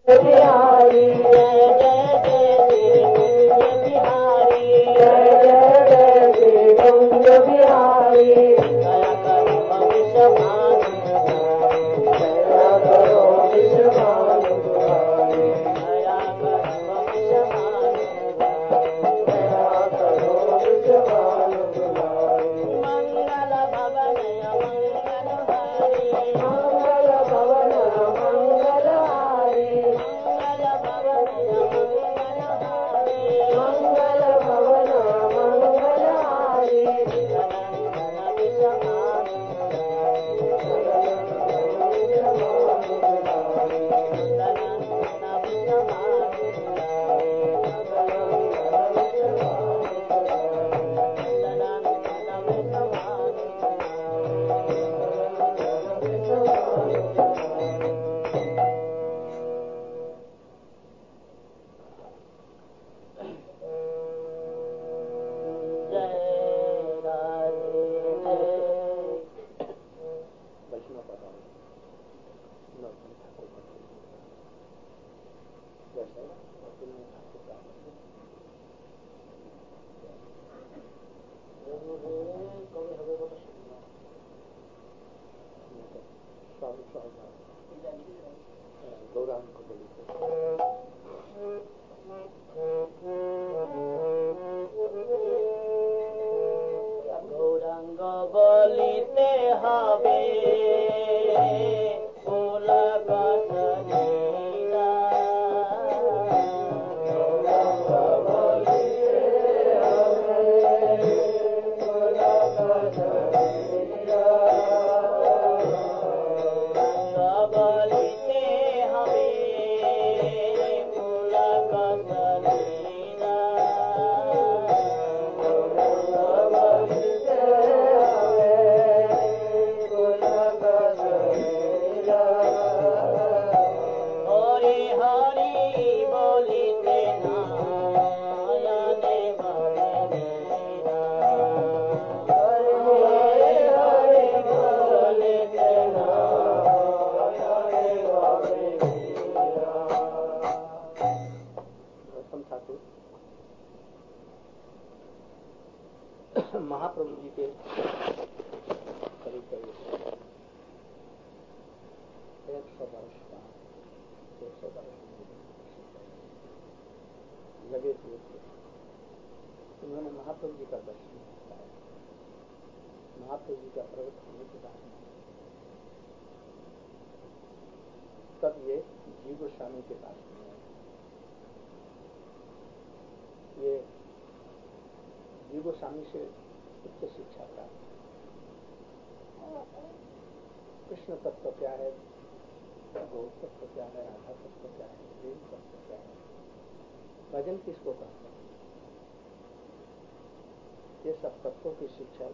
बिहारी जय जय बिहारी जय जय कुंज बिहारी दया करो विश्वभानु दया करो विश्वभानु दया करो विश्वभानु दया करो विश्वभानु मंगल भवन मंगल हारी मंगल भवन मंगल हारी मंगल भवन मंगल हारी मंगल भवन मंगल हारी नंदन विश्वभानु गौरांग बोलिते हवे महाप्रभु जी के करीब 100 वर्ष का 100 वर्ष लगे हुए थे। उन्होंने महाप्रभु जी का दर्शन कराया। महाप्रभु जी का प्रकट होने के बाद तब ये जीव गोस्वामी के पास में आए। ये जीव गोस्वामी से उच्च शिक्षा प्राप्त। कृष्ण तत्व क्या है, गौ तत्व क्या है, राधा तत्व क्या है, प्रेम तत्व क्या है, भजन किसको कहते हैं, ये सब तत्वों की शिक्षा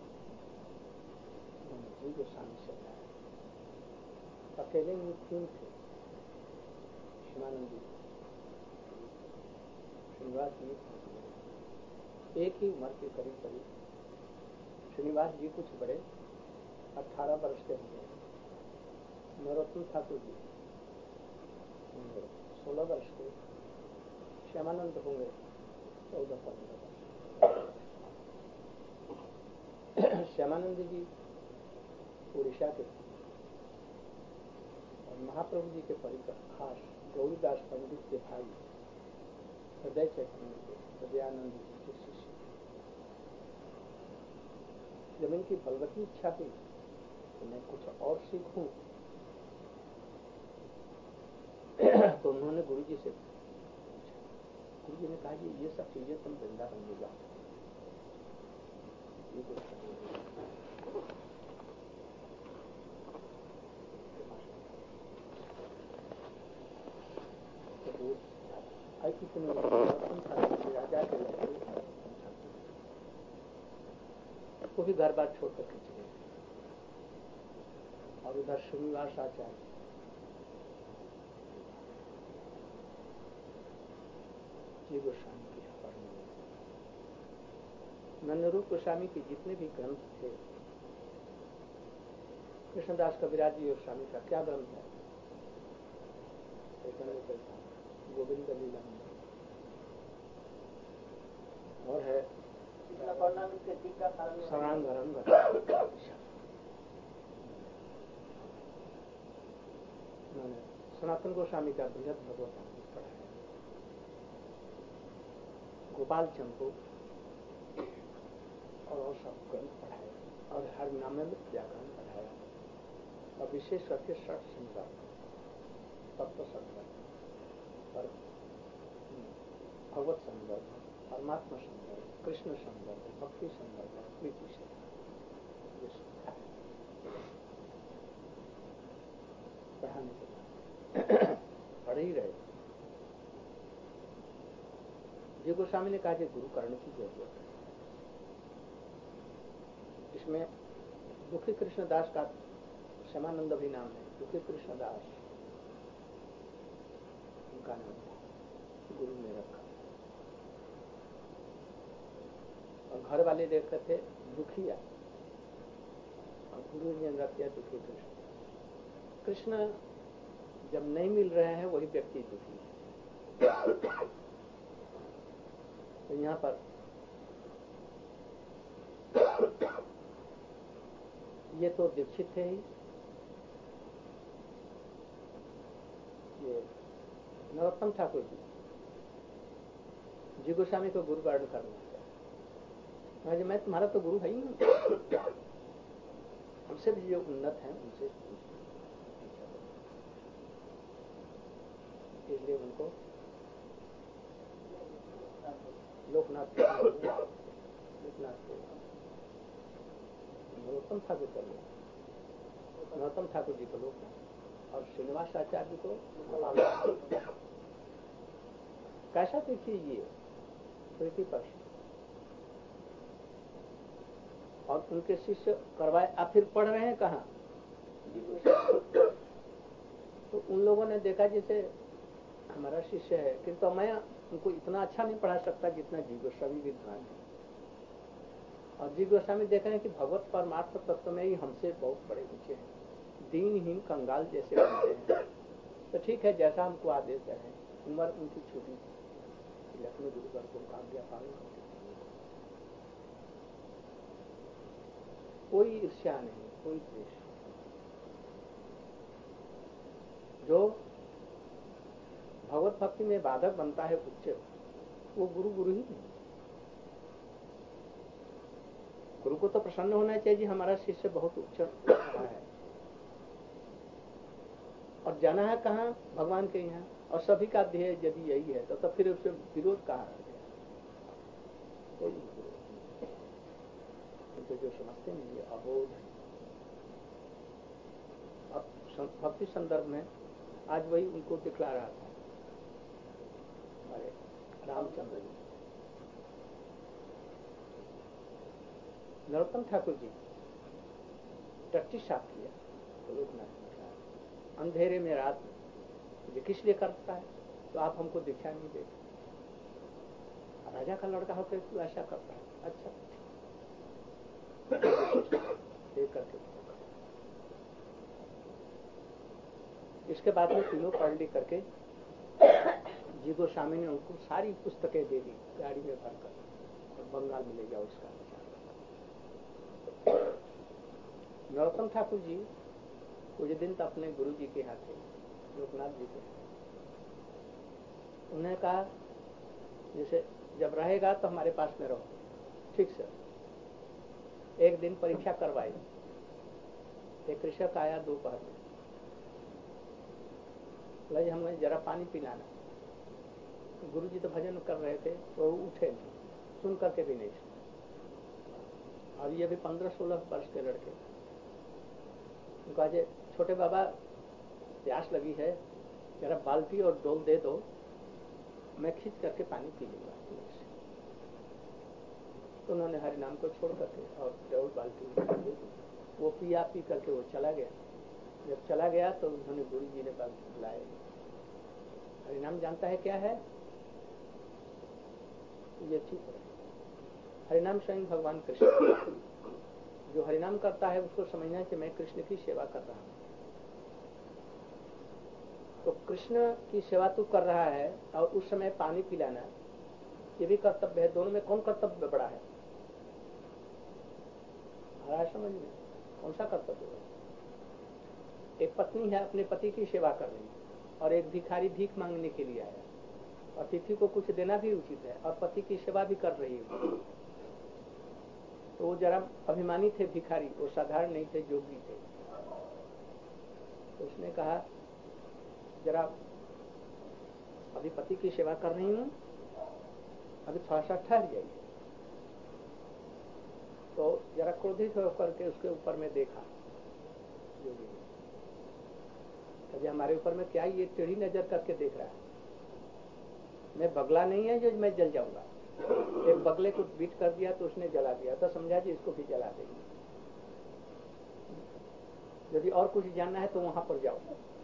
जीव गोस्वामी से पाया। अकेले ही 3 थे, शिवानंद जी, श्रीनिवास जी, एक ही उम्र के करीब करीब। श्रीनिवास जी कुछ बड़े, 18 वर्ष के होंगे। नरोत्तम ठाकुर जी 16 वर्ष के। श्यामानंद होंगे 14-15 वर्ष। श्यामानंद जी उड़ीसा के और महाप्रभु जी के परिकर खास गौरीदास पंडित के भाई हृदय चैतन्य के हृदयानंद जी के शिष्य। जब इनकी बलवती इच्छा हुई तो मैं कुछ और सीखूं तो उन्होंने गुरु जी से पूछा। गुरु जी ने कहा जी ये सब चीजें तुम वृंदावन में जाओ। राजा के लड़के वो भी घर बार छोड़कर के चले गए। और उधर श्रीनिवास आचार्य जीव गोस्वामी की पढ़ने में। नंदरूप गोस्वामी के जितने भी ग्रंथ थे, कृष्णदास कविराज जी गोस्वामी का क्या ग्रंथ है, चैतन्य चरितामृत, गोविंद लीला और है शरणांगरंग। मैंने सनातन गोस्वामी का बृहद भगवतामृत पढ़ा है, गोपाल चंद को और सब ग्रंथ पढ़ाया, और हर नामामृत व्याकरण पढ़ाया, और विशेष करके षट संदर्भ, तत्व संदर्भ, भगवत संदर्भ, परमात्मा संदर्भ, कृष्ण संदर्भ, भक्ति संदर्भ, प्रीति से पढ़ाने के बाद पढ़ ही रहे। जी गोस्वामी ने कहा कि गुरु करने की जरूरत है। इसमें दुखी कृष्णदास का श्यामानंद भी नाम है, दुखी कृष्णदास उनका नाम गुरु ने रखा, और घर वाले देखते थे दुखिया, और गुरु ने रख दिया दुखी कृष्ण। कृष्ण जब नहीं मिल रहे हैं वही व्यक्ति दुखी है। तो यहाँ पर ये तो दीक्षित थे ही, ये नरोत्तम ठाकुर जी गोस्वामी को गुरु वर्ण करना चाहिए। मैं तुम्हारा तो गुरु है ही नहीं, हमसे भी जो उन्नत है उनसे, इसलिए उनको लोकनाथ नरोत्तम ठाकुर कर लिया, नरोत्तम ठाकुर जी को लोकनाथ, और श्रीनिवास आचार्य को कैसा देखिए ये प्रीति पक्ष, और उनके शिष्य करवाए। आप फिर पढ़ रहे हैं कहाँ? तो उन लोगों ने देखा जैसे हमारा शिष्य है, किंतु मैं उनको इतना अच्छा नहीं पढ़ा सकता जितना जी गोस्वामी विद्वान है। और जी गोस्वामी देख रहे हैं कि भगवत परमार्थ तत्व में ही हमसे बहुत बड़े ऊंचे हैं, दीनहीन कंगाल जैसे बनते हैं। तो ठीक है, जैसा हमको आदेश है। उम्र उनकी छोटी थी, लखनऊ गुरुवर को आज्ञा पालन करके, कोई ईर्ष्या नहीं, कोई द्वेष। जो भगवत भक्ति में बाधक बनता है उच्च, वो गुरु ही नहीं। गुरु को तो प्रसन्न होना चाहिए जी हमारा शिष्य बहुत उच्च रहा है, और जाना है कहाँ? भगवान के यहाँ। और सभी का ध्येय यदि यही है तो फिर उससे विरोध कहाँ रह गया? कोई विरोध नहीं। तो जो समझते नहीं ये अबोध है। अब भक्ति संदर्भ में आज वही उनको दिखला रहा था हमारे रामचंद्र जी। नरोत्तम ठाकुर जी टट्टी साफ किया लोकनाथ ने कहा, अंधेरे में रात ये किस लिए करता है? तो आप हमको दीक्षा नहीं देते, राजा का लड़का होकर तू ऐसा करता है? अच्छा देख करके। इसके बाद में तीनों पढ़ लिख करके जी गोस्वामी ने उनको सारी पुस्तकें दे दी गाड़ी में भरकर, और बंगाल में ले जाओ इसका विचार। नरोत्तम ठाकुर जी कुछ दिन तक अपने गुरु जी के हाथ थे, लोकनाथ जी के। उन्होंने कहा जैसे जब रहेगा तो हमारे पास में रहो। ठीक सर। एक दिन परीक्षा करवाई, एक कृषक आया दोपहर में, बोला हमें जरा पानी पिलाना। गुरु जी तो भजन कर रहे थे तो उठे नहीं, सुन करके भी नहीं सुने। और ये भी 15-16 वर्ष के लड़के। कहा छोटे बाबा प्यास लगी है, जरा बाल्टी और डोल दे दो, मैं खींच करके पानी पी लूंगा। तो उन्होंने हरि नाम को छोड़ करके और डोल बाल्टी दे दी। वो पिया, पी करके वो चला गया। जब चला गया तो उन्होंने गुरु जी ने बाल्टी बुलाए, हरि नाम जानता है क्या है? ये चुप रहे। हरिनाम स्वयं भगवान कृष्ण, जो हरिनाम करता है उसको समझना कि मैं कृष्ण की सेवा कर रहा हूँ। तो कृष्ण की सेवा तू कर रहा है और उस समय पानी पिलाना ये भी कर्तव्य है। दोनों में कौन कर्तव्य बड़ा है? आ रहा है समझ में? कौन सा कर्तव्य है? एक पत्नी है अपने पति की सेवा कर रही है और एक भिखारी भीख मांगने के लिए आया। अतिथि को कुछ देना भी उचित है और पति की सेवा भी कर रही है। तो वो जरा अभिमानी थे भिखारी, वो साधारण नहीं थे, जोगी थे। तो उसने कहा जरा अभी पति की सेवा कर रही हूँ, अभी थोड़ा सा ठहर जाइए। तो जरा क्रोधित होकर के उसके ऊपर में देखा जोगी ने, अभी हमारे ऊपर में क्या ये टेढ़ी नजर करके देख रहा है? मैं बगला नहीं है जो मैं जल जाऊंगा। एक बगले को बीट कर दिया तो उसने जला दिया, तो समझा जी इसको भी जला देंगे। यदि और कुछ जानना है तो वहां पर जाओ।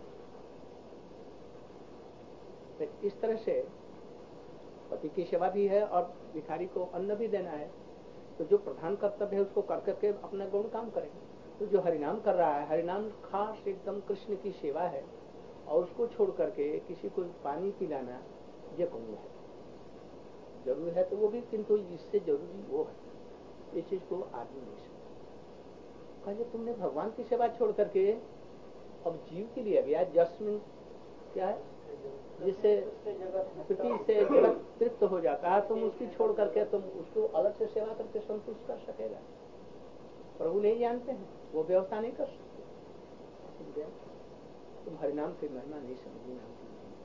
तो इस तरह से पति की सेवा भी है और भिखारी को अन्न भी देना है। तो जो प्रधान कर्तव्य है उसको कर करके अपना गौण काम करेंगे। तो जो हरिनाम कर रहा है, हरिनाम खास एकदम कृष्ण की सेवा है और उसको छोड़ करके किसी को पानी पिलाना ये कौन है? जरूरी है तो वो भी, किंतु इससे जरूरी वो है। इस चीज को आदमी नहीं समझता। कहे तुमने भगवान की सेवा छोड़ करके अब जीव के लिए अभी जस्मिन क्या है जिससे पृथ्वी से जगत तृप्त हो जाता है, तुम उसकी छोड़ करके तुम उसको अलग से सेवा करके संतुष्ट कर सकेगा? प्रभु नहीं जानते हैं, वो व्यवस्था नहीं कर सकते। तुम हरिनाम की महिमा नहीं समझी, नाम की नहीं।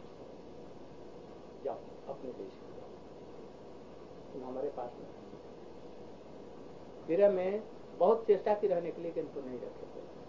जाओ अपने देश में जाओ, तुम हमारे पास में। विरह में बहुत चेष्टा की रहने के लिए, किंतु नहीं रखे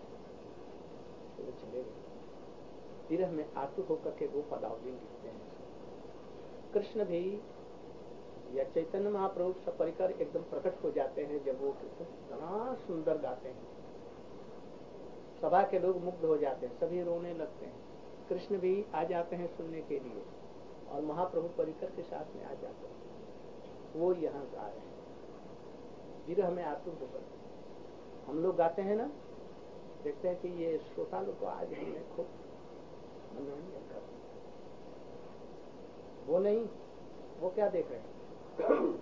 तो चले गए। विरह में आतुर होकर के वो पदावली लिखते हैं। कृष्ण भी या चैतन्य महाप्रभु सपरिकर एकदम प्रकट हो जाते हैं जब वो इतना सुंदर गाते हैं, सभा के लोग मुग्ध हो जाते हैं, सभी रोने लगते हैं। कृष्ण भी आ जाते हैं सुनने के लिए और महाप्रभु परिकर के साथ में आ जाते हैं। वो यहाँ गा रहे हैं विरह में आतुर होकर। हम लोग गाते हैं ना, देखते हैं कि ये श्रोता लोग को आज हमने खूब मनोरंजन कर। वो नहीं, वो क्या देख रहे हैं?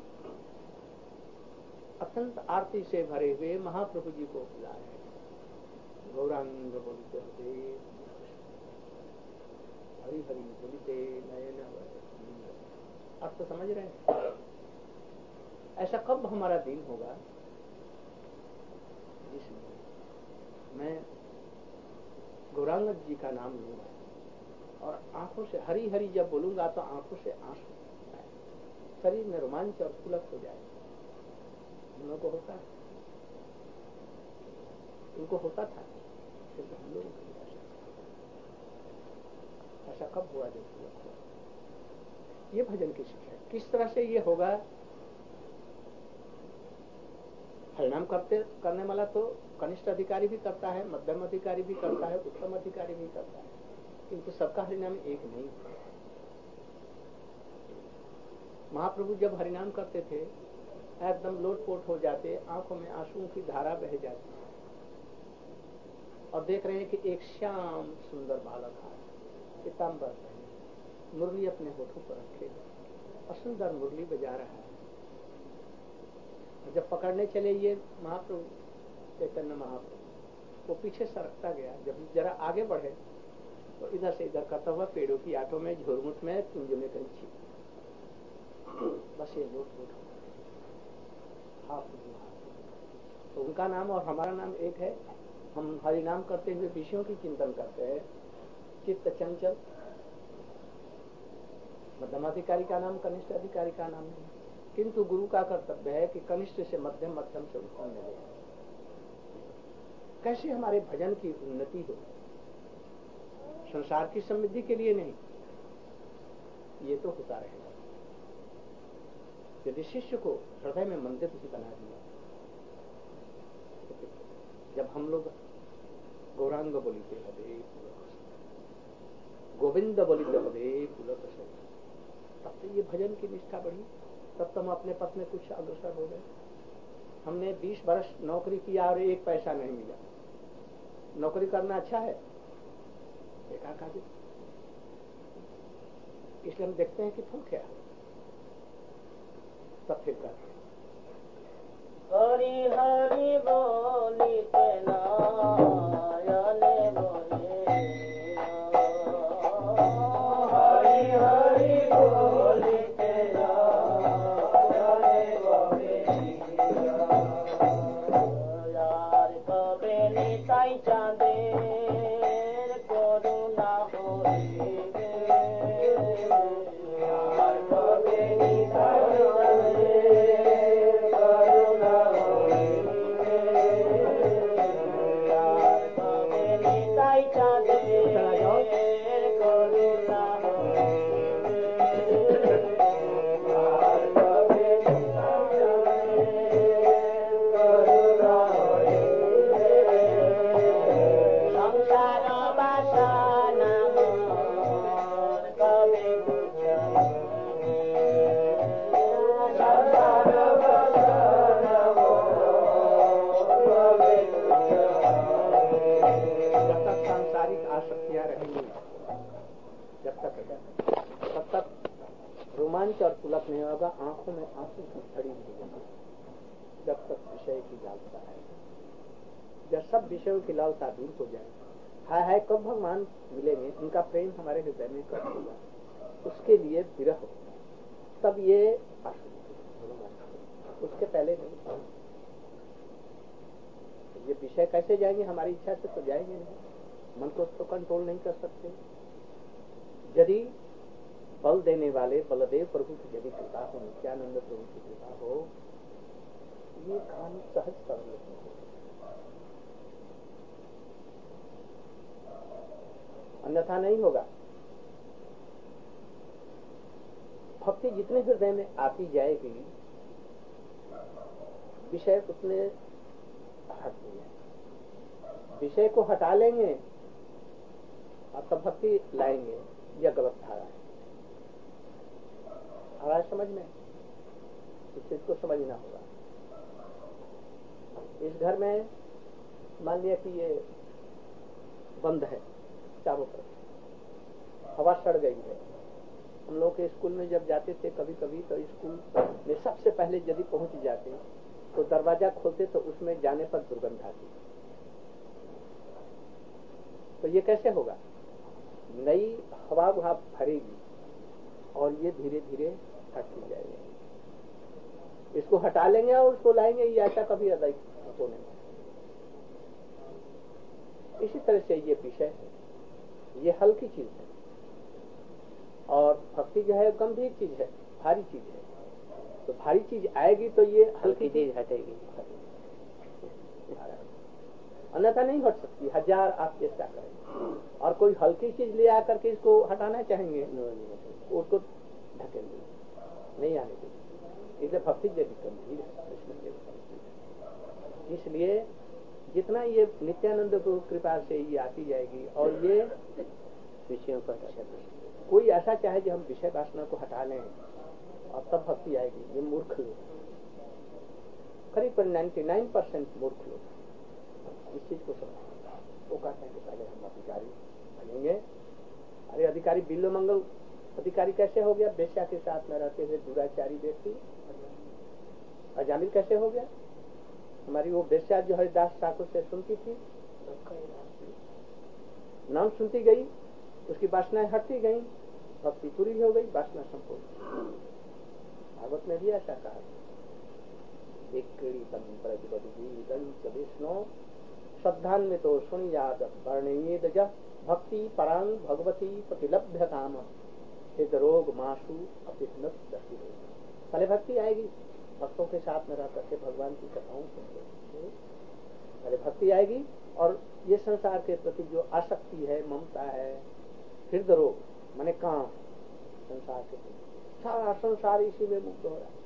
अत्यंत आरती से भरे हुए महाप्रभु जी को बुला रहे हैं। गौरांग बोलते हुए हरि हरि बोलते नयन। अर्थ समझ रहे हैं? ऐसा कब हमारा दिन होगा जिसमें मैं गौरांग जी का नाम लूंगा और आंखों से हरी हरी जब बोलूंगा तो आंखों से आंसू आए, शरीर में रोमांच और पुलक हो जाए। हम लोग को होता है, उनको होता था, किंतु हम लोगों को नहीं। ऐसा कब हुआ जब पुलक हुआ? ये भजन की शिक्षा है। किस तरह से ये होगा? हरिनाम करने वाला तो कनिष्ठ अधिकारी भी करता है, मध्यम अधिकारी भी करता है, उत्तम अधिकारी भी करता है, किंतु सबका हरिनाम एक नहीं है। महाप्रभु जब हरिनाम करते थे एकदम लोटपोट हो जाते, आंखों में आंसुओं की धारा बह जाती और देख रहे हैं कि एक श्याम सुंदर बालक आया, पीताम्बर पहने, मुरली अपने होठों पर रखे और सुंदर मुरली बजा रहा है। जब पकड़ने चले ये महाप्रभु चैतन्य महाप्रभु, वो पीछे सरकता गया। जब जरा आगे बढ़े तो इधर से इधर करता हुआ पेड़ों की आठों में, झुरमुट में, कुंज में कहीं छिप। बस ये लोट लोट तो उनका नाम और हमारा नाम एक है। हम हरि नाम करते हुए विषयों की चिंतन करते हैं। चित्त चंचल, मध्यमाधिकारी का नाम कनिष्ठ अधिकारी का नाम नहीं, किंतु गुरु का कर्तव्य है कि कनिष्ठ से मध्यम, मध्यम से उत्तम मिले। कैसे हमारे भजन की उन्नति हो, संसार की समृद्धि के लिए नहीं, ये तो होता रहेगा यदि शिष्य को हृदय में मंदिर भी बना दिया। जब हम लोग गौरांग बोलिते हरे गोविंद बोलिते हरे पुलक, तब तो ये भजन की निष्ठा बढ़ी, तब तो हम अपने पथ में कुछ अग्रसर हो गए। हमने 20 वर्ष नौकरी किया और 1 पैसा नहीं मिला। नौकरी करना अच्छा है? बेकार कार्य। इसलिए हम देखते हैं कि फल क्या है। तब फिर कर हरि हरि बोली के नायने बोले हरि हरि बोली के नायने बोले यार कबे निताई चांदे करुणा होई यार कबे निताई रोमांच और पुलक नहीं होगा, आंखों में आंसू की झड़ी रहेगी जब तक विषय की लालसा है। जब सब विषयों की लालसा दूर हो जाए, हाय कब भगवान मिलेंगे, उनका प्रेम हमारे हृदय में कब होगा, उसके लिए विरह, तब ये रोमांच, उसके पहले नहीं। ये विषय कैसे जाएंगे, हमारी इच्छा से तो जाएंगे नहीं, मन को तो कंट्रोल नहीं कर सकते। यदि बल देने वाले बलदेव प्रभु की यदि कृपा हो, नित्यानंद प्रभु की कृपा हो, ये काम सहज सरल हो, अन्यथा नहीं होगा। भक्ति जितने हृदय में आती जाएगी, विषय उतने हटते जाएंगे। विषय को हटा लेंगे और तब भक्ति लाएंगे, यह गलत धारा है। आवाज समझ में, इस चीज को समझना होगा। इस घर में मान लिया कि ये बंद है चारों तरफ, हवा सड़ गई है। हम लोग के स्कूल में जब जाते थे कभी कभी, तो स्कूल में सबसे पहले यदि पहुंच जाते तो दरवाजा खोलते तो उसमें जाने पर दुर्गंध आती। तो ये कैसे होगा? नई हवा वहां भरेगी और ये धीरे धीरे हटती जाएगी। इसको हटा लेंगे और उसको लाएंगे, ये ऐसा कभी अदाई होने में। इसी तरह से ये विषय है, ये हल्की चीज है और भक्ति जो है गंभीर चीज है, भारी चीज है। तो भारी चीज आएगी तो ये हल्की चीज हटेगी, अन्यथा नहीं हट सकती, हजार आप चेष्टा करें। और कोई हल्की चीज ले आकर के इसको हटाना चाहेंगे, उसको ढकेल नहीं आने देगी। इसलिए भक्ति जब गंभीर है, इसलिए जितना ये नित्यानंद को कृपा से ये आती जाएगी और ये विषयों को हटा, कोई ऐसा चाहे जो हम विषय वासना को हटा लें और तब भक्ति आएगी, ये मूर्ख लोग, करीब 99% मूर्ख लोग इस चीज को समझेंगे। वो कहते हैं कि पहले हम अधिकारी बनेंगे। अरे अधिकारी बिल्लो मंगल अधिकारी कैसे हो गया? बेश्या के साथ में रहते हुए दुराचारी व्यक्ति अजामिल कैसे हो गया? हमारी वो बेश्या जो हरिदास ठाकुर से सुनती थी, नाम सुनती गई, उसकी वासनाएं हटती गई, भक्ति पूरी हो गई, वासना संपूर्ण। भागवत में भी ऐसा कहा, एक विष्णु श्रद्धान में तो सुन याद वर्णयेद भक्ति परांग भगवती प्रतिलभ्य काम हित रोग मासु अपिनत। पहले भक्ति आएगी, भक्तों के साथ में रह करके भगवान की कथाओं सुनते, पहले भक्ति आएगी और ये संसार के प्रति जो आसक्ति है, ममता है, हृदय रोग माने काम, संसार के प्रति सारा संसार इसी में मुक्त हो रहा है।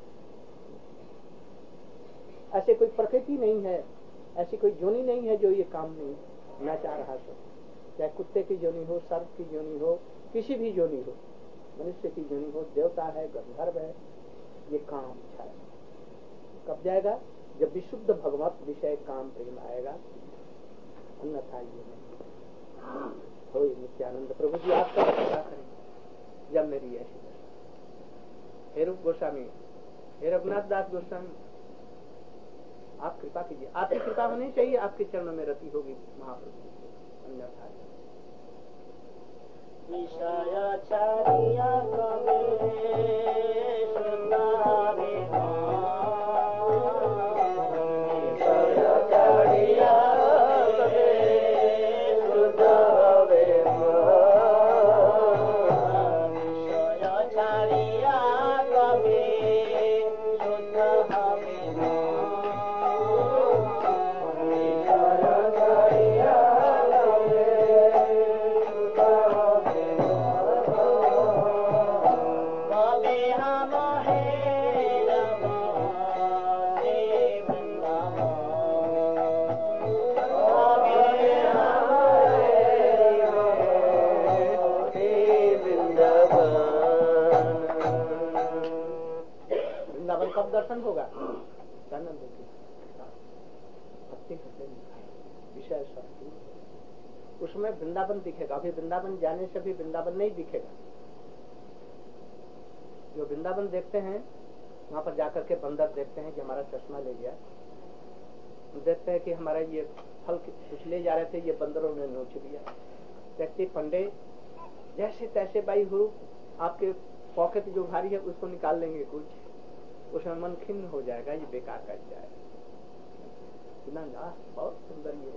ऐसे कोई प्रकृति नहीं है, ऐसी कोई जोनी नहीं है जो ये काम नहीं न चाह रहा सब, चाहे कुत्ते की जोनी हो, सर्प की जोनी हो, किसी भी जोनी हो, मनुष्य की जोनी हो, देवता है, गंधर्व है, ये काम इच्छा है। कब जाएगा? जब विशुद्ध भगवत विषय काम प्रेम आएगा, अन्यथा ये नहीं। हो नित्यानंद प्रभु जी आपका क्या करेंगे? जब मेरी ऐसी दशा। हे रूप गोस्वामी, हे रघुनाथ दास गोस्वामी, आप कृपा कीजिए। आपकी कृपा होनी चाहिए, आपके चरणों में रति होगी महाप्रभु, अन्यथा विषयाचार्या कवे विषयाचार्या कवे विषयाचार्या कवे कब दर्शन होगा? भक्ति विषय शक्ति, उसमें वृंदावन दिखेगा। अभी वृंदावन जाने से भी वृंदावन नहीं दिखेगा। जो वृंदावन देखते हैं वहां पर जाकर के बंदर देखते हैं कि हमारा चश्मा ले गया, देखते हैं कि हमारा ये फल कुछ ले जा रहे थे, ये बंदरों ने नोच लिया। व्यक्ति पंडे जैसे तैसे भाई हुरू आपके पॉकेट जो भारी है उसको निकाल लेंगे, कुछ उसमें मन खिन्न हो जाएगा, ये बेकार कर जाएगा। बहुत सुंदर ये,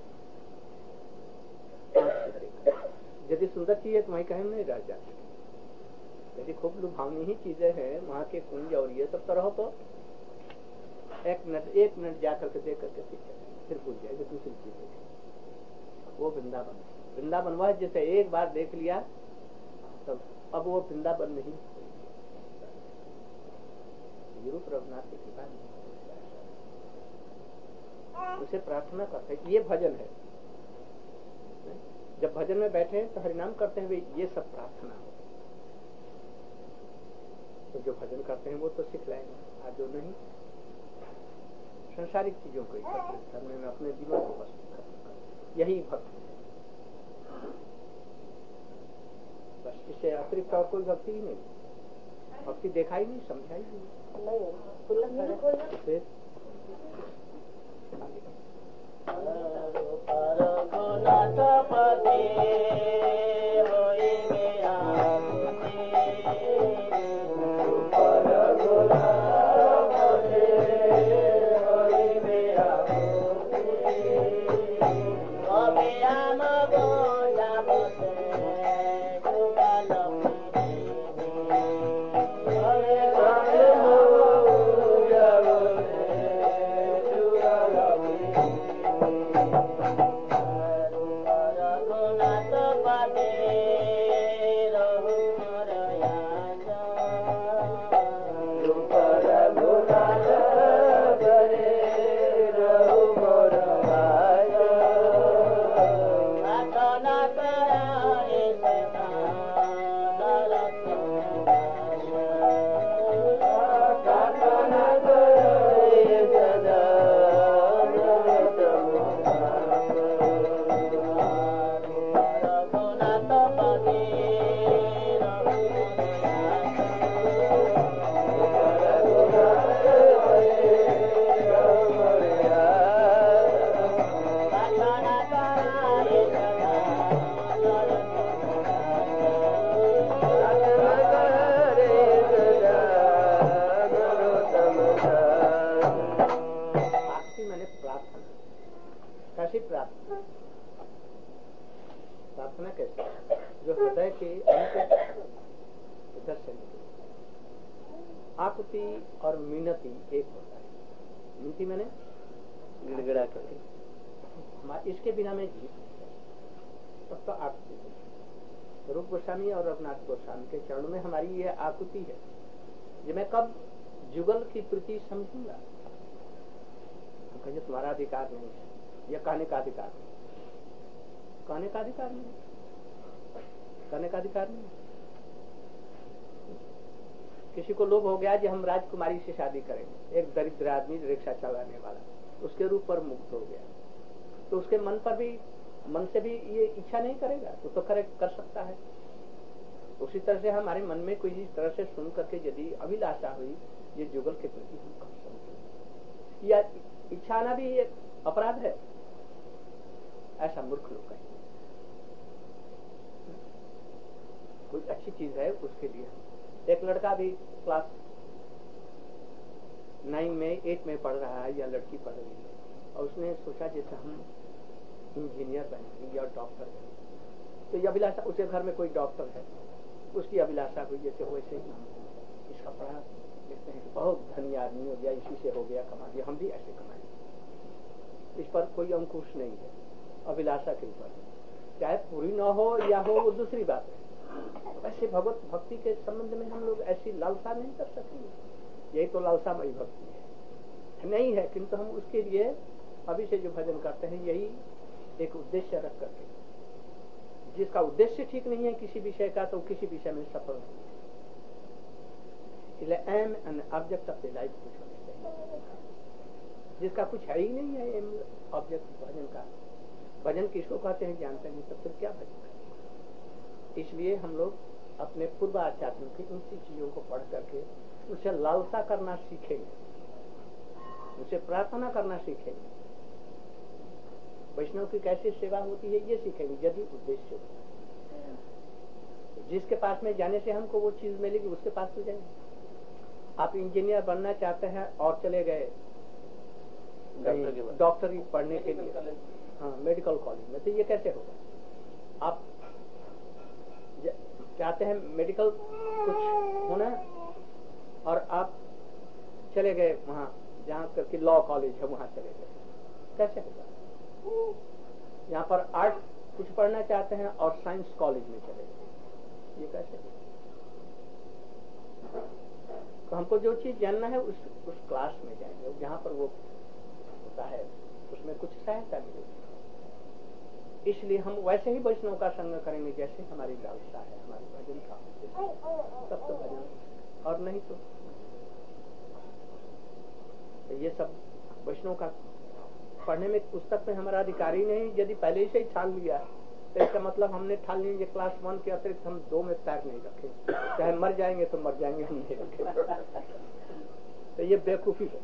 यदि सुंदर चीज है तो वही कहीं नहीं रह जाती। यदि खूब लुभावनी ही चीजें हैं, वहाँ के कुंज और ये सब तरह, तो एक मिनट जाकर के देख करके फिर भूल जाएगी दूसरी चीज। वो वृंदावन वह जैसे एक बार देख लिया तब अब वो वृंदावन नहीं। गुरु रघुनाथ की कृपा नहीं, उसे प्रार्थना करते हैं। ये भजन है, जब भजन में बैठे तो हरिनाम करते हैं, ये सब प्रार्थना हो। तो जो भजन करते हैं वो तो सीख लाएंगे, आज जो नहीं संसारिक चीजों को एकत्रित करने में अपने जीवन को वस्तु करना, यही भक्ति है। बस इससे अतिरिक्त और कोई भक्ति ही नहीं। भक्ति देखा ही नहीं, समझा ही नहीं। प्रार्थना कैसे? जो हृदय के अंत इधर से आकुति और मिनती एक होता है। मिनती मैंने गिड़गिड़ा करके, इसके बिना मैं जीत तब तो आकुति। रूप गोस्वामी और रघुनाथ गोस्वामी के चरणों में हमारी ये आकुति है, ये मैं कब जुगल की प्रीति समझूंगा। तुम्हारा अधिकार नहीं है, यह कहने का अधिकार नहीं, कहने का अधिकार नहीं, कहने का अधिकार नहीं। किसी को लोभ हो गया कि हम राजकुमारी से शादी करेंगे, एक दरिद्र आदमी रिक्शा चलाने वाला उसके रूप पर मुक्त हो गया, तो उसके मन से भी ये इच्छा नहीं करेगा, तो कर सकता है। उसी तरह से हमारे मन में कोई इस तरह से सुन करके यदि अभिलाषा हुई ये जुगल के प्रति हम कब समझें, या इच्छा आना भी एक अपराध है, ऐसा मूर्ख लोग कहेंगे। कोई अच्छी चीज है उसके लिए। एक लड़का भी क्लास 9 में 8 में पढ़ रहा है या लड़की पढ़ रही है और उसने सोचा जैसे हम इंजीनियर बनेंगे या डॉक्टर बनेंगे, तो ये अभिलाषा, उसके घर में कोई डॉक्टर है, उसकी अभिलाषा हुई जैसे वैसे ही हम इसका पढ़ा देखते हैं कि बहुत धनी आदमी हो गया, इसी से हो गया, कमा दिया, हम भी ऐसे कमाएंगे। इस पर कोई अंकुश नहीं है अभिलाषा के ऊपर, चाहे पूरी न हो या हो वो दूसरी बात है। वैसे भगवत भक्ति के संबंध में हम लोग ऐसी लालसा नहीं कर सकेंगे, यही तो लालसामयी भक्ति है नहीं है, किंतु हम उसके लिए अभी से जो भजन करते हैं यही एक उद्देश्य रख करके, जिसका उद्देश्य ठीक नहीं है किसी विषय का तो किसी विषय में सफल नहीं है। इसलिए aim and object of the life कुछ होना चाहिए, जिसका कुछ है ही नहीं है एम ऑब्जेक्ट भजन का। भजन किसको कहते हैं जानते नहीं, तब फिर क्या भजन करें। इसलिए हम लोग अपने पूर्व आचार्यों की उनसी चीजों को पढ़ करके उसे लालसा करना सीखेंगे, उसे प्रार्थना करना सीखेंगे, वैष्णव की कैसी सेवा होती है ये सीखेंगे। यदि उद्देश्य हो, जिसके पास में जाने से हमको वो चीज मिलेगी उसके पास तो जाएंगे। आप इंजीनियर बनना चाहते हैं और चले गए डॉक्टरी पढ़ने के लिए, हाँ मेडिकल कॉलेज में, तो ये कैसे होगा। आप चाहते हैं मेडिकल कुछ होना और आप चले गए वहाँ जहाँ करके लॉ कॉलेज है वहाँ चले गए, कैसे होगा। यहाँ पर आर्ट कुछ पढ़ना चाहते हैं और साइंस कॉलेज में चले गए, ये कैसे होगा। तो हमको जो चीज जानना है उस क्लास में जाएंगे जहाँ पर वो होता है, उसमें कुछ सहायता मिलेगी। इसलिए हम वैसे ही वैष्णव का संग करेंगे जैसे हमारी लालसा है, हमारी भजन का तब तो भजन, और नहीं तो ये सब वैष्णव का पढ़ने में पुस्तक में हमारा अधिकारी नहीं। यदि पहले ही से ही ठान लिया तो इसका मतलब हमने ठान लिया ये क्लास 1 के अतिरिक्त हम 2 में पैर नहीं रखे, चाहे मर जाएंगे तो मर जाएंगे, हम नहीं रखे। तो ये बेवकूफी है।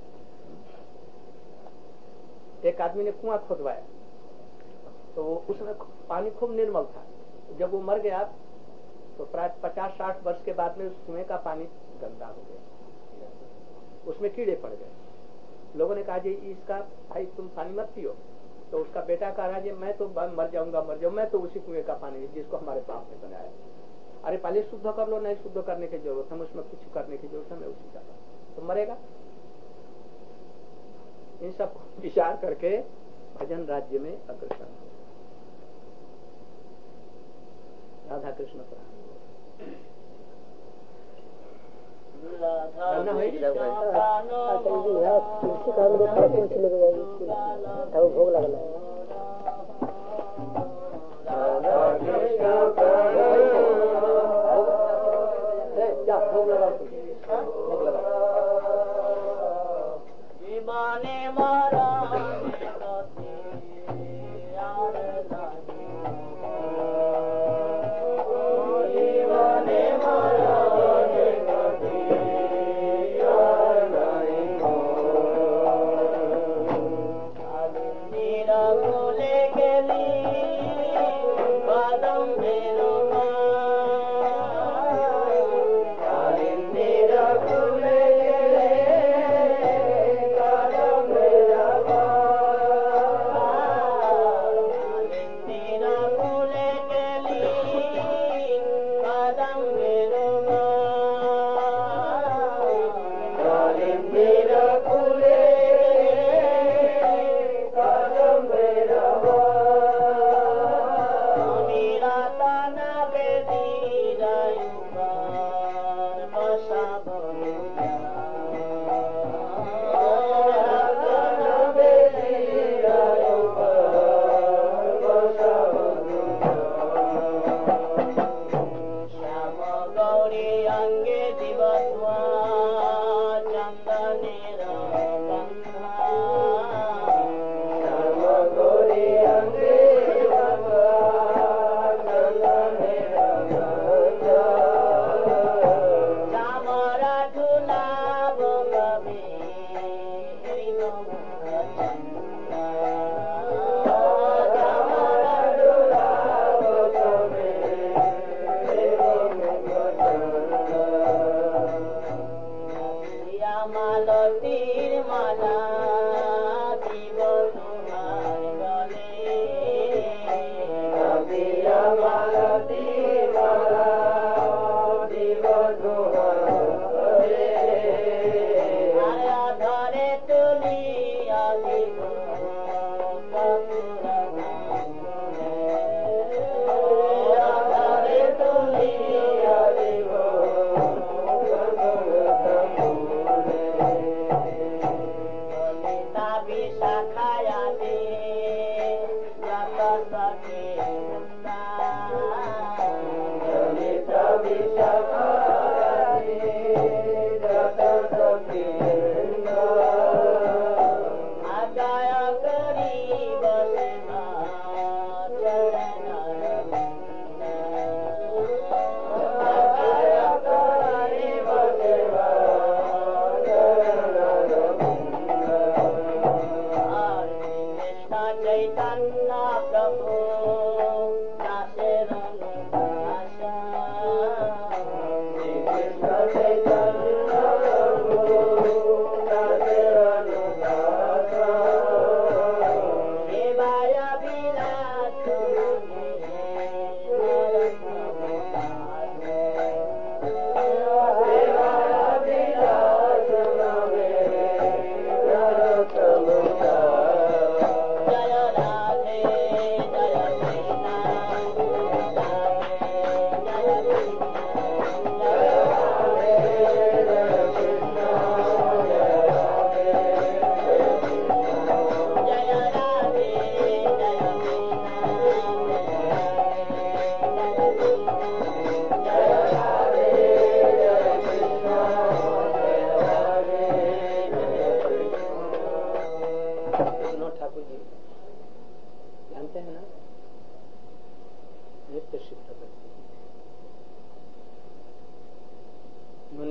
एक आदमी ने कुआं खोदवाया तो उसमें पानी खूब निर्मल था, जब वो मर गया तो प्राय 50-60 वर्ष के बाद में उस कुएं का पानी गंदा हो गया, उसमें कीड़े पड़ गए। लोगों ने कहा जी इसका भाई तुम पानी मत पियो, तो उसका बेटा कह रहा है मैं तो मर जाऊंगा, मैं तो उसी कुएं का पानी जिसको हमारे बाप ने बनाया। अरे पहले शुद्ध कर लो, नहीं शुद्ध करने की जरूरत है, उसमें कुछ करने की जरूरत है, मैं उसी का तो मरेगा। इन सब विचार करके भजन राज्य में अग्रसर हो। राधा कृष्ण पुराण भोग लगना Ram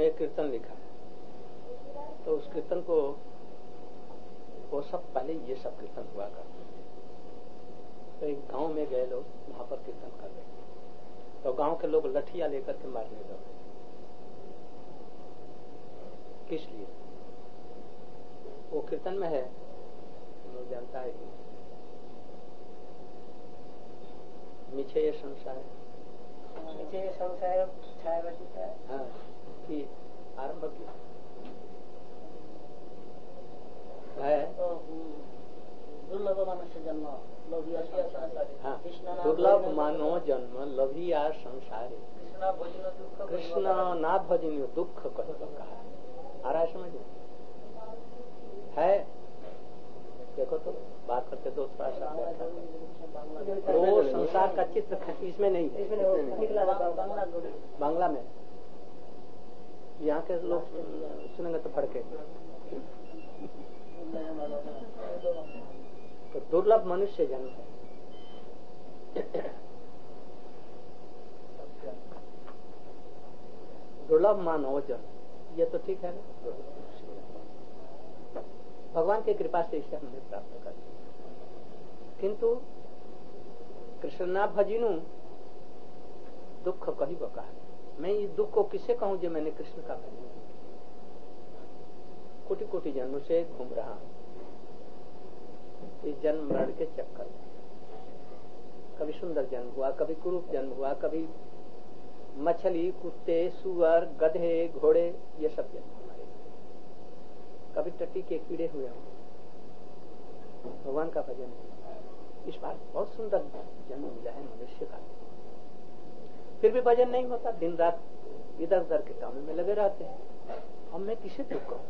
उन्होंने एक कीर्तन लिखा है, तो उस कीर्तन को वो सब पहले ये सब कीर्तन हुआ करते थे। तो एक गांव में गए लोग, वहां पर कीर्तन कर रहे थे, तो गांव के लोग लठिया लेकर के मारने लगे। किस लिए? वो कीर्तन में है, लोग जानता है कि मिछे ये संसार, हाँ, कि आरंभ की है दुर्लभ मनुष्य जन्म हाँ, दुर्लभ मानव जन्म लभिया संसारे, कृष्ण ना भजिन दुख कहा। आ रहा है समझ में? है, देखो तो बात करते तो थोड़ा सा वो संसार का चित्र इसमें नहीं है, बांग्ला में। यहाँ के लोग सुनेंगे तो भड़के। तो दुर्लभ मनुष्य जन्म है। दुर्लभ मानव जन्म, ये तो ठीक है ना। भगवान की कृपा से इसे हमने प्राप्त कर लिया, किंतु कृष्ण ना भजिनु दुख कही बका। मैं इस दुख को किसे कहूं जो मैंने कृष्ण का भजन किया। कोटि कोटि जन्मों से घूम रहा हूं इस जन्म मरण के चक्कर में। कभी सुंदर जन्म हुआ, कभी कुरूप जन्म हुआ, कभी मछली, कुत्ते, सुअर, गधे, घोड़े, ये सब जन्म हमारे। कभी टट्टी के कीड़े हुए हों, भगवान का भजन। इस बार बहुत सुंदर जन्म मिला है मनुष्य का, फिर भी भजन नहीं होता। दिन रात इधर उधर के कामों में लगे रहते हैं। हम मैं किसे दुख कहूं?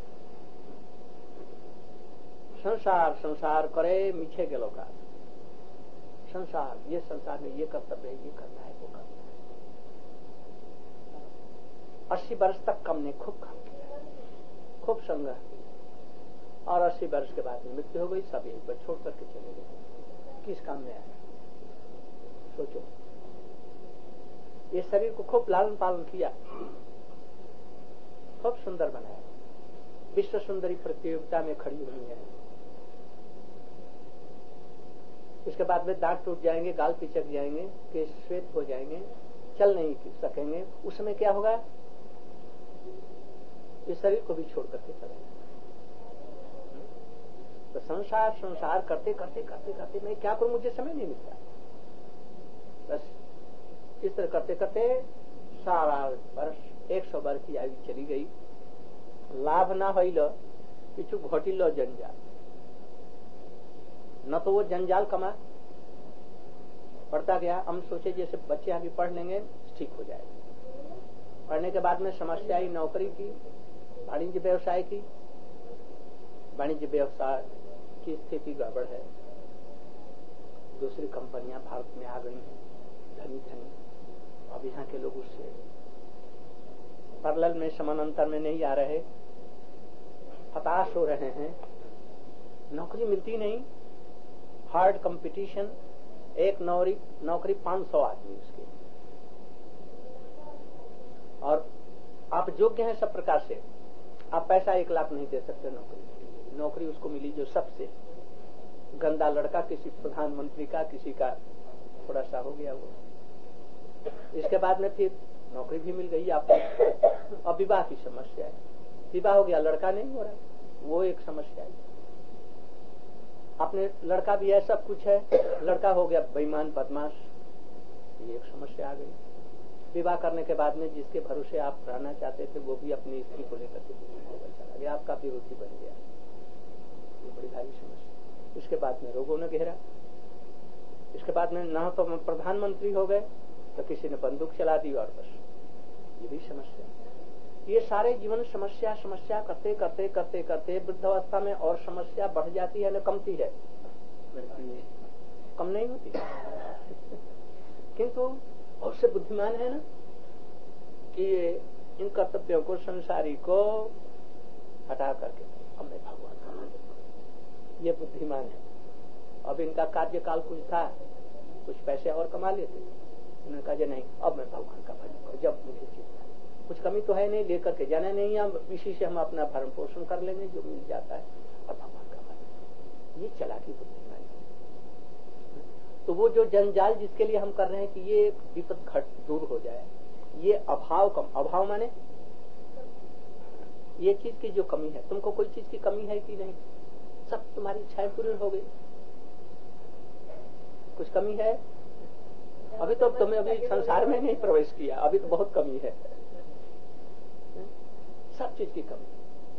संसार संसार करे मिछे गेलो का संसार, ये संसार में ये कर्तव्य है, ये करना है, वो करना है। 80 वर्ष तक हमने खूब काम किया, खूब संग्रह, और 80 वर्ष के बाद में मृत्यु हो गई। सब यहीं पर छोड़ करके चले गए। किस काम में आया? सोचो। ये शरीर को खूब लालन पालन किया, खूब सुंदर बनाया, विश्व सुंदरी प्रतियोगिता में खड़ी हुई है। इसके बाद में दांत टूट जाएंगे, गाल पिचक जाएंगे, केश श्वेत हो जाएंगे, चल नहीं सकेंगे। उस समय क्या होगा? इस शरीर को भी छोड़ करके चले जाएंगे। तो संसार संसार करते करते करते करते मैं क्या करूं, मुझे समय नहीं मिलता। बस इस तरह करते करते सारा वर्ष 100 वर्ष की आयु चली गई। लाभ ना होइल किछु घटिल जंजाल, न तो वो जंजाल कमा पढ़ता गया। हम सोचे जैसे बच्चे अभी पढ़ लेंगे ठीक हो जाएगा। पढ़ने के बाद में समस्या आई नौकरी की, वाणिज्य व्यवसाय की। वाणिज्य व्यवसाय की स्थिति गड़बड़ है। दूसरी कंपनियां भारत में आ गई हैं, धनी धनी। अब यहाँ के लोग उससे पैरेलल में, समानांतर में नहीं आ रहे, हताश हो रहे हैं। नौकरी मिलती नहीं, हार्ड कंपटीशन। एक नौकरी 500 आदमी उसके, और आप योग्य हैं सब प्रकार से। आप पैसा 1 लाख नहीं दे सकते नौकरी। नौकरी उसको मिली जो सबसे गंदा लड़का, किसी प्रधानमंत्री का, किसी का थोड़ा सा हो गया वो। इसके बाद में फिर नौकरी भी मिल गई आपको। अब विवाह की समस्या है, विवाह हो गया, लड़का नहीं हो रहा, वो एक समस्या है। अपने लड़का भी है, सब कुछ है, लड़का हो गया बेईमान बदमाश, ये एक समस्या आ गई। विवाह करने के बाद में जिसके भरोसे आप रहना चाहते थे वो भी अपनी स्त्री को लेकर के चला गया, आपका विरोधी बन गया। ये बड़ी भारी समस्या। इसके बाद में रोगों ने घेरा। इसके बाद में ना तो प्रधानमंत्री हो गए तो किसी ने बंदूक चला दी, और बस ये भी समस्या। ये सारे जीवन समस्या समस्या करते करते करते करते वृद्धावस्था में और समस्या बढ़ जाती है न कमती है? कम नहीं होती। किंतु और से बुद्धिमान है ना कि इन कर्तव्यों को, संसारी को हटा करके अब मैं भगवान का नाम लूंगा। ये बुद्धिमान है। अब इनका कार्यकाल कुछ था, कुछ पैसे और कमा लेते। उन्होंने कहा नहीं, अब मैं भगवान का भजन करूं। जब मुझे चिंता कुछ कमा कमी तो है नहीं, लेकर के जाना नहीं, हम इसी से हम अपना भरण पोषण कर लेंगे जो मिल जाता है और भगवान का भजन। ये चालाकी बुद्धिमानी। तो वो जो जंजाल जिसके लिए हम कर रहे हैं कि ये विपद घट दूर हो जाए, ये अभाव कम, अभाव माने ये चीज की जो कमी है, तुमको कोई चीज की कमी है कि नहीं? सब तुम्हारी इच्छाएं पूरी हो गई, कुछ कमी है? अभी तो तुमने अभी संसार में नहीं प्रवेश किया, अभी तो बहुत कमी है, सब चीज की कमी।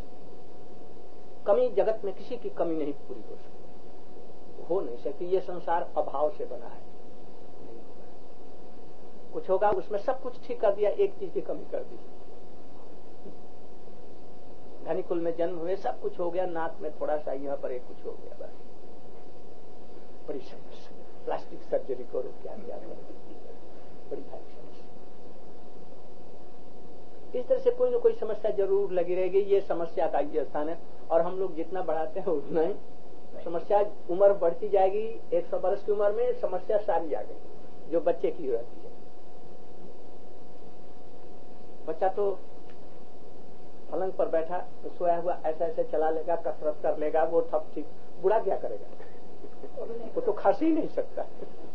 कमी जगत में किसी की कमी नहीं पूरी हो सकती, हो नहीं सकती। ये संसार अभाव से बना है, नहीं होगा। कुछ होगा उसमें सब कुछ ठीक कर दिया, एक चीज की कमी कर दी। धनी कुल में जन्म हुए, सब कुछ हो गया, नाक में थोड़ा सा यहाँ पर एक कुछ हो गया, बस बड़ी समस्या। प्लास्टिक सर्जरी करो, क्या क्या करो, बड़ी भारी समस्या। इस तरह से कोई न कोई समस्या जरूर लगी रहेगी। ये समस्या का ये स्थान है, और हम लोग जितना बढ़ाते हैं उतना ही समस्या, उम्र बढ़ती जाएगी। 100 वर्ष की उम्र में समस्या सारी आ गई जो बच्चे की रहती है। बच्चा तो पलंग पर बैठा सोया हुआ ऐसा ऐसे चला लेगा, कसरत कर लेगा, वो सब ठीक। बूढ़ा क्या करेगा? वो तो खा ही नहीं सकता।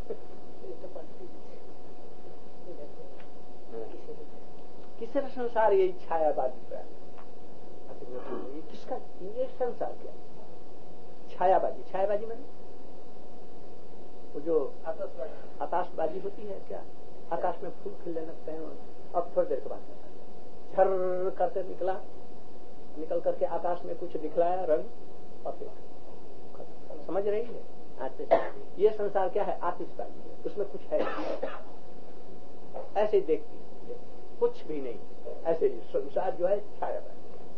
किसी संसार ये छायावादी पर ये किसका, ये संसार क्या? छायाबाजी। छायाबाजी मैंने वो जो आकाशबाजी होती है क्या, आकाश में फूल खिलने लगते हैं, अब थोड़ी देर के बाद झर करके निकल करके आकाश में कुछ दिखलाया रंग, और फिर समझ रही है? ये संसार क्या है? आतिशबाजी है, उसमें कुछ है ऐसे ही देखती है, कुछ भी नहीं। ऐसे ही संसार जो है छायाबाजी।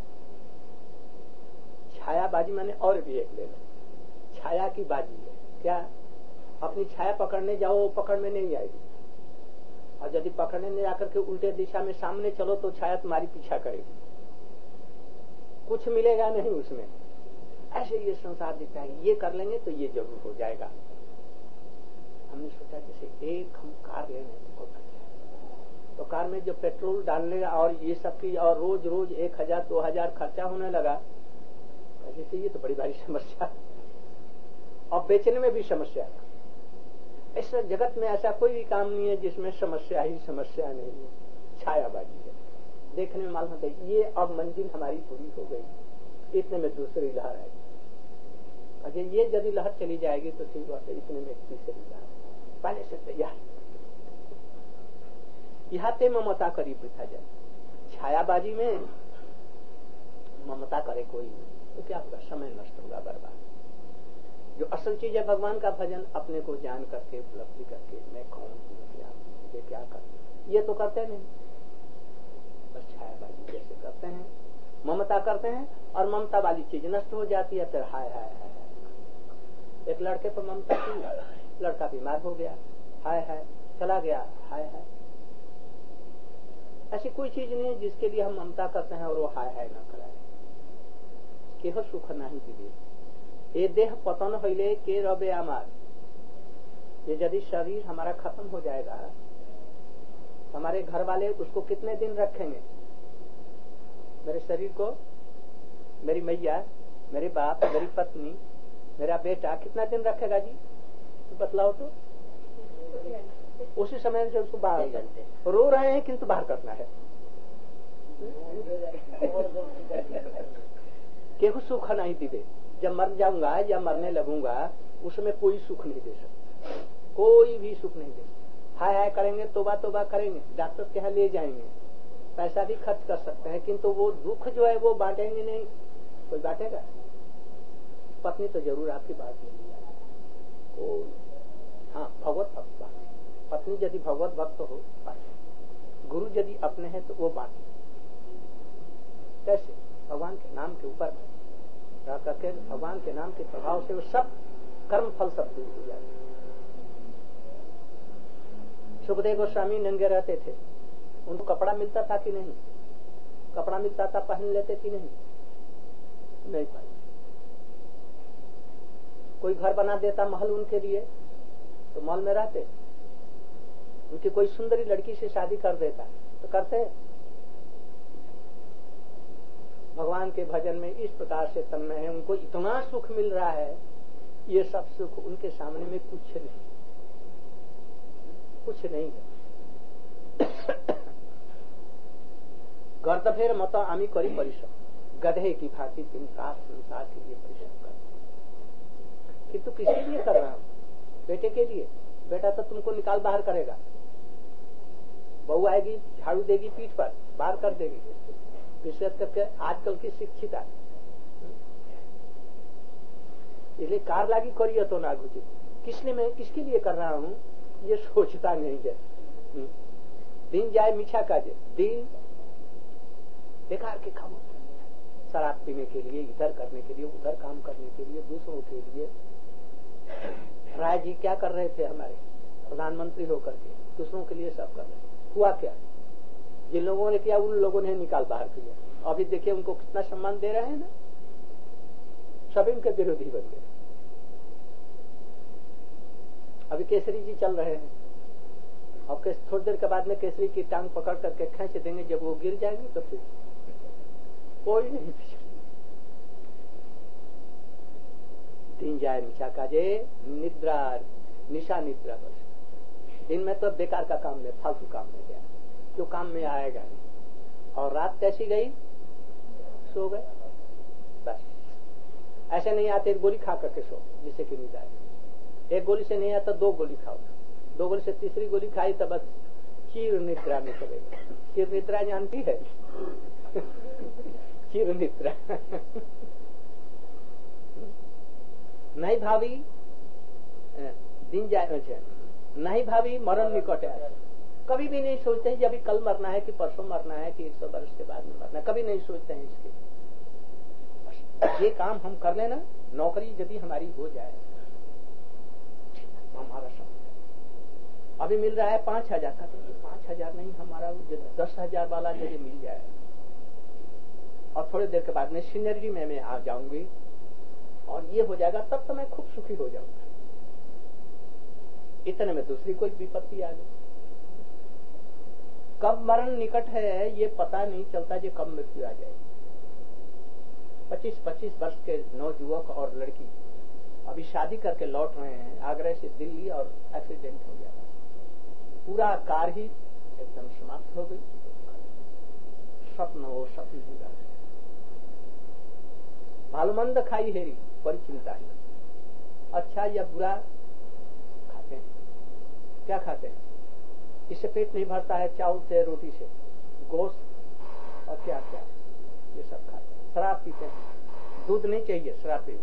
छायाबाजी मैंने और भी एक ले लो, छाया की बाजी है क्या? अपनी छाया पकड़ने जाओ, पकड़ में नहीं आएगी, और यदि पकड़ने नहीं आकर के उल्टे दिशा में सामने चलो तो छाया तुम्हारी पीछा करेगी, कुछ मिलेगा नहीं उसमें। ऐसे ये संसार दिखता है। ये कर लेंगे तो ये जरूर हो जाएगा। हमने सोचा जैसे एक हम कार ले लें तो कार में जो पेट्रोल डालने और ये सब की, और रोज रोज 1000-2000 खर्चा होने लगा, जैसे ये तो बड़ी भारी समस्या, और बेचने में भी समस्या। इस जगत में ऐसा कोई भी काम नहीं है जिसमें समस्या ही समस्या नहीं है। छायाबाजी है। देखने में मालूम होता है ये अब मंजिल हमारी पूरी हो गई, इतने में दूसरी लहर आएगी। अगर ये यदि लहर चली जाएगी तो ठीक बात है, इतने में तीसरी लहर, पहले से तैयार। यहाँ पे ममता करीब बिठा जाए। छायाबाजी में ममता करे कोई तो क्या होगा? समय नष्ट होगा, बर्बाद। जो असल चीज है भगवान का भजन, अपने को जान करके, उपलब्धि करके, मैं कौन हूँ, क्या मुझे क्या कर, ये तो करते नहीं, बस छायाबाजी जैसे करते हैं, ममता करते हैं, और ममता वाली चीज नष्ट हो जाती है। फिर हाय हाय हाय। एक लड़के पर ममता की, लड़का बीमार हो गया, हाय हाय, चला गया, हाय हाय। ऐसी कोई चीज नहीं जिसके लिए हम ममता करते हैं और वो हाय हाय न कराए। केह सुख नहीं दिवे, ये देह पतन होइले के रबे आमार। ये यदि शरीर हमारा खत्म हो जाएगा, हमारे घर वाले उसको कितने दिन रखेंगे? मेरे शरीर को मेरी मैया, मेरे बाप, मेरी पत्नी, मेरा बेटा कितना दिन रखेगा जी? तो बतलाओ तो। उसी समय से उसको बाहर रो रहे हैं किंतु बाहर करना है। केहू सुख नहीं दिवे। जब मर जाऊंगा या मरने लगूंगा उसमें कोई सुख नहीं दे सकता, कोई भी सुख नहीं दे सकता। हाय हाय करेंगे, तोबा तोबा करेंगे, डॉक्टर के यहाँ ले जाएंगे, पैसा भी खर्च कर सकते हैं, किंतु वो दुख जो है वो बांटेंगे नहीं। कोई बांटेगा? पत्नी तो जरूर आपकी बात नहीं। हाँ, भगवत भक्त बात। पत्नी यदि भगवत भक्त हो, गुरु यदि अपने हैं तो वो बांटे। कैसे? भगवान के नाम के ऊपर रह करके, भगवान के नाम के प्रभाव से वो सब कर्म फल सब दूर हो जाते। सुखदेव गोस्वामी नंगे रहते थे, उनको कपड़ा मिलता था कि नहीं? कपड़ा मिलता था, पहन लेते कि नहीं? नहीं पाए। कोई घर बना देता महल उनके लिए तो महल में रहते। उनकी कोई सुंदरी लड़की से शादी कर देता तो करते। भगवान के भजन में इस प्रकार से तन्मय है, उनको इतना सुख मिल रहा है, ये सब सुख उनके सामने में कुछ नहीं, कुछ नहीं है। गर्द फेर मत आमी करी परिश्रम, गधे की भांति तुम सात संसार के लिए परिश्रम कर, किंतु किसके लिए कर रहा हूं? बेटे के लिए। बेटा तो तुमको निकाल बाहर करेगा, बहू आएगी झाड़ू देगी पीठ पर, बाहर कर देगी, विशेष करके आजकल की शिक्षिता। इसलिए कार लागी करिए तो ना घुचे, किसने मैं किसके लिए कर रहा हूं ये सोचता नहीं है। दिन जाए मीठा काजे, दिन बेकार के काम, शराब पीने के लिए, इधर करने के लिए, उधर काम करने के लिए, दूसरों के लिए। राय जी क्या कर रहे थे हमारे प्रधानमंत्री होकर के, दूसरों के लिए सब कर रहे। हुआ क्या? जिन लोगों ने किया उन लोगों ने निकाल बाहर किया। अभी देखिए उनको कितना सम्मान दे रहे हैं ना, सब इनके विरोधी बन गए। अभी केसरी जी चल रहे हैं, अब थोड़ी देर के बाद में केसरी की टांग पकड़ करके खींच देंगे, जब वो गिर जाएंगे तो फिर कोई नहीं पीछे। दिन जाए निशा काजे, निद्रा निशा निद्रा बस। दिन में तो बेकार का काम में, फालतू काम में गया, जो काम में आएगा नहीं। और रात कैसी गई? सो गए बस। ऐसे नहीं आते गोली खा करके सो, जिससे कि नींद आए। एक गोली से नहीं आता, 2 गोली खाओ, 2 गोली से तीसरी गोली खाई तो बस चीर निद्रा में चलेगा। चीर निद्रा जानती है? चीर निद्रा। नहीं भाभी दिन जाए, नहीं भाभी मरण निकट है। कभी भी नहीं सोचते हैं कि अभी कल मरना है कि परसों मरना है कि 100 वर्ष के बाद में मरना है, कभी नहीं सोचते हैं इसके। ये काम हम कर लेना, नौकरी यदि हमारी हो जाए, हमारा समय अभी मिल रहा है 5,000 का, तो ये 5,000 नहीं, हमारा 10,000 वाला यदि मिल जाए, और थोड़ी देर के बाद में सीनियरिटी में मैं आ जाऊंगी और ये हो जाएगा, तब तो मैं खूब सुखी हो जाऊंगा। इतने में दूसरी कोई विपत्ति आ गई। कब मरण निकट है ये पता नहीं चलता, ये कब मृत्यु आ जाएगी। 25-25 वर्ष के नौजुवक और लड़की अभी शादी करके लौट रहे हैं आगरा से दिल्ली, और एक्सीडेंट हो गया, पूरा कार ही एकदम समाप्त हो गई। स्वप्न हो, स्वप्न पूरा। भालुमंद खाई हेरी बड़ी चिंता है, अच्छा या बुरा खाते हैं। क्या खाते हैं? इससे पेट नहीं भरता है, चावल से, रोटी से, गोश्त और क्या क्या ये सब खाते हैं। शराब पीते हैं, दूध नहीं चाहिए, शराब पीते।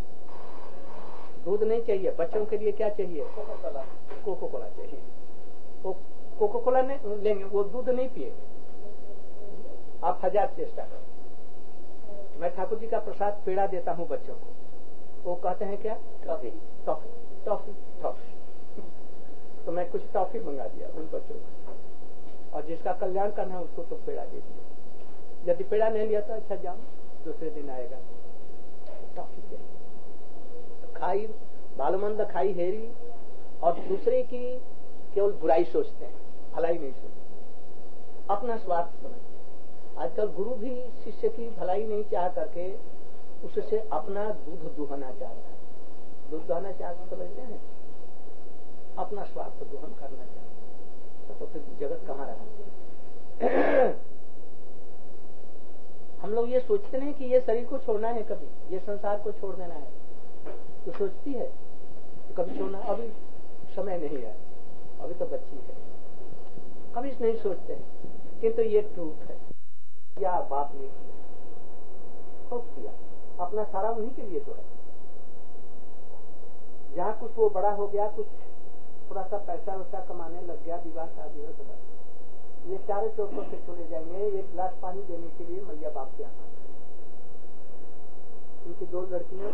दूध नहीं चाहिए, बच्चों के लिए क्या चाहिए? कोको कोला चाहिए। वो कोको कोला नहीं लेंगे, वो दूध नहीं पिएंगे। आप 1000 चेष्टा करें। मैं ठाकुर जी का प्रसाद पेड़ा देता हूँ बच्चों को, वो कहते हैं क्या? Toffee toffee toffee toffee. तो मैं कुछ टॉफी मंगा दिया उन बच्चों को, और जिसका कल्याण करना है उसको तो पेड़ा दे दिया। यदि पेड़ा नहीं लिया तो अच्छा जाओ, दूसरे दिन आएगा, टॉफी चाहिए। खाई भालुमंद खाई हेरी, और दूसरे की केवल बुराई सोचते हैं, भलाई नहीं सोचते, अपना स्वार्थ समझते। आजकल गुरु भी शिष्य की भलाई नहीं चाह करके उससे अपना दूध दुहना चाहता है। दूध दुहना चाहता समझते हैं, अपना स्वार्थ दोहन करना चाहता, तो फिर जगत कहाँ रहा। हम लोग ये सोचते नहीं कि ये शरीर को छोड़ना है, कभी ये संसार को छोड़ देना है, तो सोचती है तो कभी छोड़ना, अभी समय नहीं है, अभी तो बच्ची है, कभी नहीं सोचते हैं। किंतु ये ट्रूथ है, या बाप ने किया, खूब किया, अपना सारा उन्हीं के लिए तो है। जहाँ कुछ वो बड़ा हो गया, कुछ थोड़ा सा पैसा वैसा कमाने लग गया, विवाह शादी हो, तो ये चारों चौकों से चले जाएंगे। एक गिलास पानी देने के लिए मैया बाप के यहाँ, उनकी 2 लड़कियां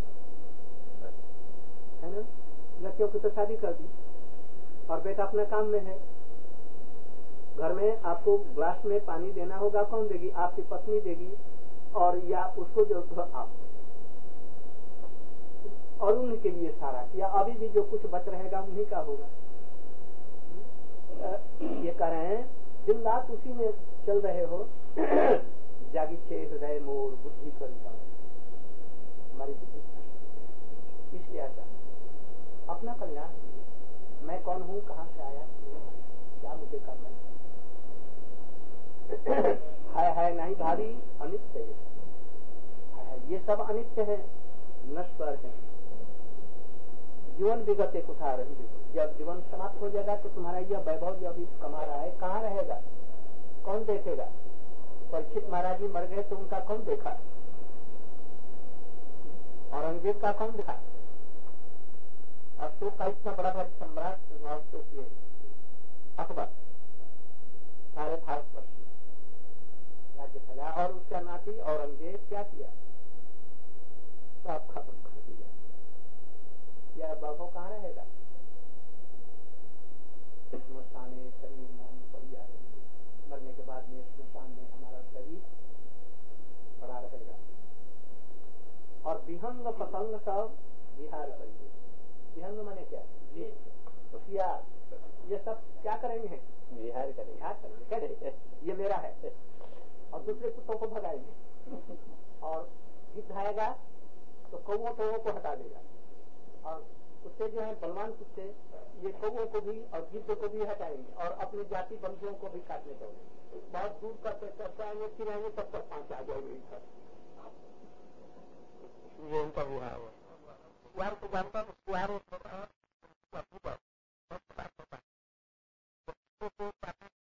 है ना, लड़कियों की तो शादी कर दी, और बेटा अपने काम में है। घर में आपको ग्लास में पानी देना होगा, कौन देगी? आपकी पत्नी देगी, और या उसको जो आप, और उनके लिए सारा किया। अभी भी जो कुछ बच रहेगा उन्हीं का होगा। ये कह रहे हैं दिन रात उसी में चल रहे हो, जागी छे हृदय मोर बुद्धि कर जाओ, हमारी बुद्धि इसलिए ऐसा अपना कल्याण, मैं कौन हूँ, कहाँ से आया, क्या मुझे करना है नहीं भारी अनित्य, ये सब अनित्य है, नश्वर है। जीवन विगत एक उठा रही है, जब जीवन समाप्त हो जाएगा तो तुम्हारा यह वैभव जो अभी कमा रहा है कहाँ रहेगा, कौन देखेगा। परीक्षित महाराज जी मर गए तो उनका कौन देखा, औरंगजेब का कौन देखा। अशोक का इतना बड़ा भारी सम्राट अकबर सारे भारतवर्ष राज्य चला, और उसका नाती औरंगजेब क्या किया, सब खत्म कर दिया। यह वैभव कहाँ रहेगा, स्मशान शरीर मोहन पड़ी जा रही है, मरने के बाद में स्मशान में हमारा शरीर पड़ा रहेगा, और विहंग पतंग सब विहार करेंगे। विहंग माने क्या, होशियार, ये सब क्या करेंगे, विहार करेंगे, ये मेरा है, और दूसरे कुत्तों को भगाएंगे, और गिद्ध आएगा तो कौओं को हटा देगा, और कुत्ते जो है बलवान कुत्ते ये कौओं को भी और गिद्ध को भी हटाएंगे, और अपने जाति बंधुओं को भी काटने देंगे। बहुत दूर करके चर्चाएंगे फिर आएंगे, तब तक 5 आ जाएंगे इधर। ये उनका हुआ है, कुआर को जानता हूँ, कुआर